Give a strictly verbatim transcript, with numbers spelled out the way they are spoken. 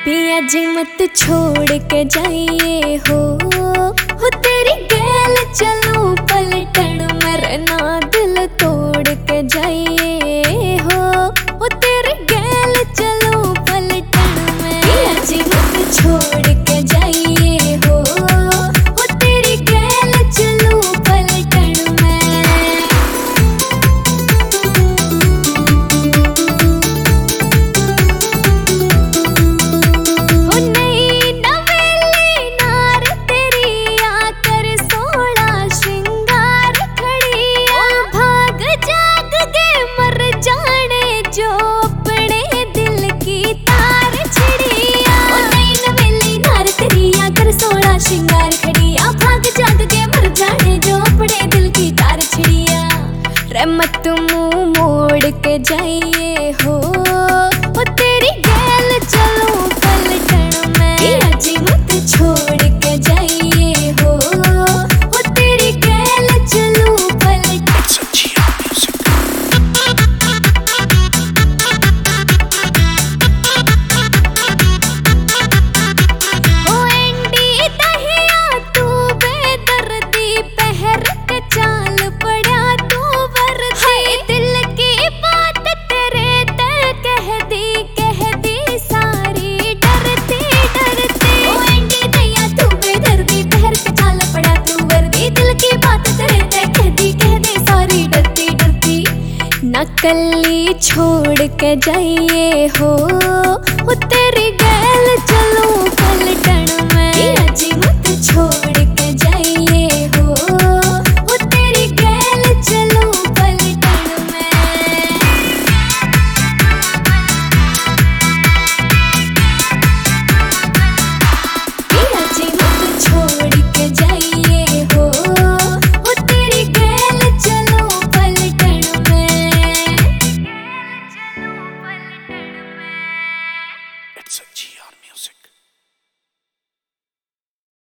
पिया जी मत छोड़ के जाइए हो हो तेरी गैल चलूं पलटन मरना दिल तोड़ के जाइए हो हो तेरी गैल चलूं पलटन में। पिया जी मत छोड़ के जाइए हो हो तेरी गैल चलूं पलटन में। हो नई नवेली नार तेरी आकर सोला श्रृंगार खड़ी ओ भाग जाग के मर जाने जो अपने दिल की तार छिड़िया। ओ नई नवेली नार तेरी आकर सोला श्रृंगार खड़ी आ भाग जाग के मर जाने जो अपने दिल की तार छिड़िया। रे मत मुंह मोड़ के जाइए हो हो तेरी गैल चलूं पलटन में। पिया जी मत छोड़ के जाइए हो हो तेरी गैल चलूं पलटन। हो एंडी दहिया तू बेदर्दी पहर के चाल पड़ा तू वर्दी दिल की बात तेरे ते कह दी कह दी सारी डरती डरती। ओ एंडी दहिया तू बेदर्दी पहर के चाल पड़ा तू वर्दी दिल की बात तेरे ते कह दी कह दी सारी डरती डरती। नकली छोड़ के जाइए हो हो तेरी गैल चलूं पलटन में। पिया जी मत छोड़